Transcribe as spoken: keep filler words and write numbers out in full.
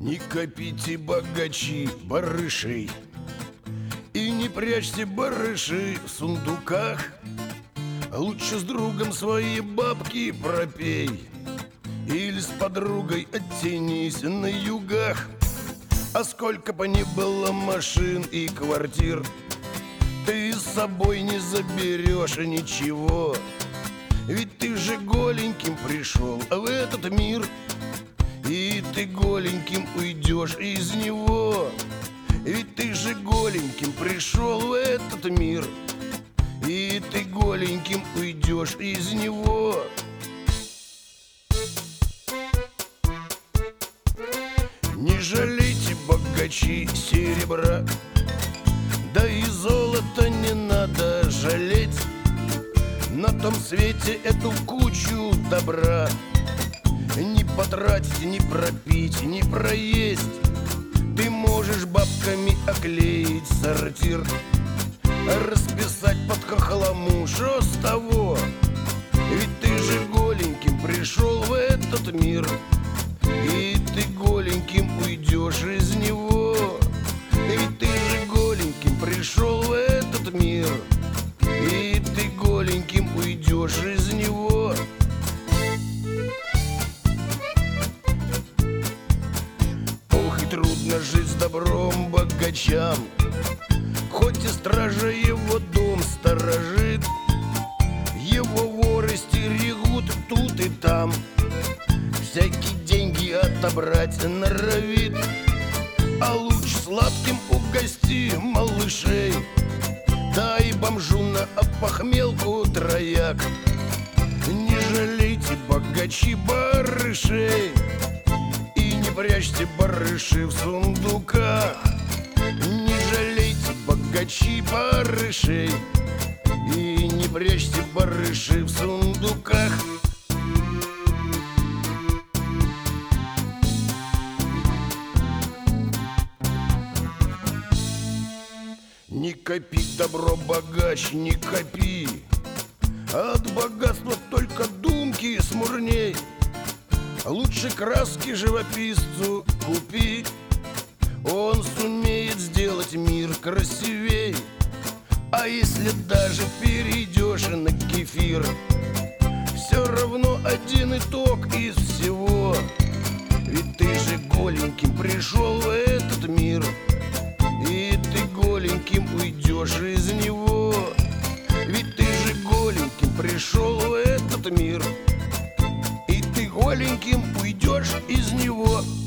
Не копите, богачи, барышей, и не прячьте барыши в сундуках. Лучше с другом свои бабки пропей, или с подругой оттянись на югах. А сколько бы ни было машин и квартир, ты с собой не заберешь ничего. Ведь ты же голеньким пришел в этот мир, и ты голеньким уйдешь из него. Ведь ты же голеньким пришел в этот мир, и ты голеньким уйдешь из него. Не жалейте, богачи, серебра, да и золото не надо жалеть. На том свете эту кучу добра не потратить, не пропить, не проесть. Ты можешь бабками оклеить сортир, расписать под хохлому, шо с того? Ведь ты же голеньким пришел в этот мир, и ты голеньким уйдешь из него. Ведь ты же голеньким пришел в этот мир, и ты голеньким уйдешь из него. Ох, и трудно жить с добром богачам, хоть и стража его дом сторожит. Его воры стерегут тут и там, всякие деньги отобрать норовит. А лучше сладким угости малышей, дай бомжу на опохмелку трояк. Не жалейте, богачи, барышей, и не прячьте барыши в сундуках. Не жалейте, богачи, барышей, и не прячьте барыши в сундуках. Не копи, добро, богач, не копи, от богатства только думки смурней. Лучше краски живописцу купи, он сумеет сделать мир красивей. А если даже перейдешь на кефир, все равно один итог из всего. Ведь ты же голеньким пришел в этот мир, и ты голеньким уйдешь из него. Ведь ты же голеньким пришел в этот мир, и ты голеньким уйдешь из него.